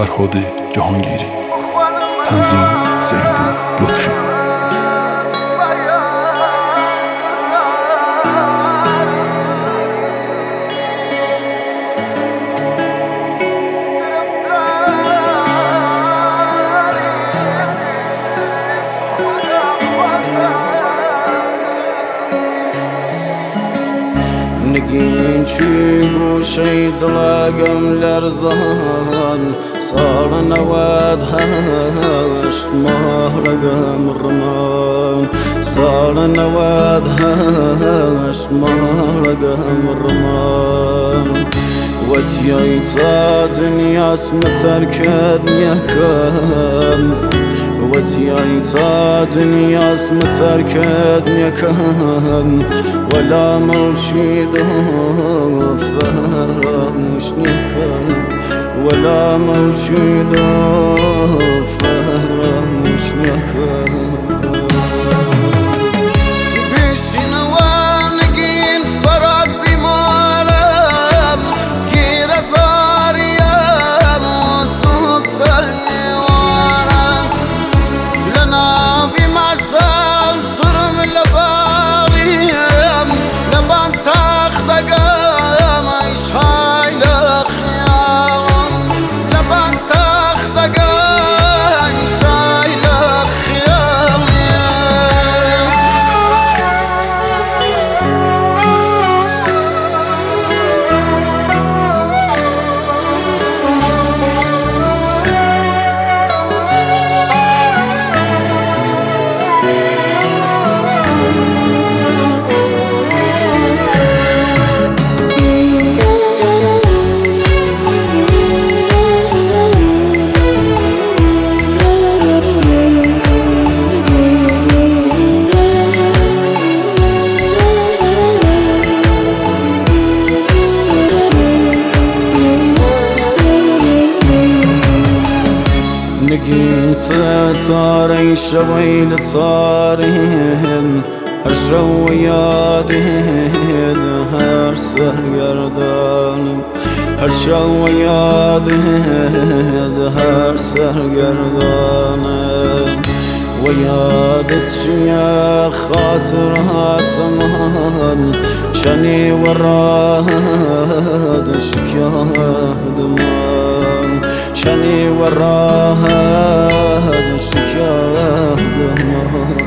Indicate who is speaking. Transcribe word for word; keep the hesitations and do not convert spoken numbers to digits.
Speaker 1: فرهاد جهانگیری. تنظیم سعید لطفی.
Speaker 2: نگین چی گوشی دلگم لرزان صار نواد هشت ماه رقم رمان صار نواد هشت ماه رقم رمان وزياي تا دنيا اسمتر كدنيا كم وزياي تا دنيا اسمتر كدنيا كم ولا موشي فراموش نكم ولا موشي فراموش نكم نگین ستاره شویل تارین هر شو یادین هر سرگردانم هر شو یادین هر سرگردانم و یادت چیه خاطرات زمان چنی ورادش کردمان چنی ورادش کردمان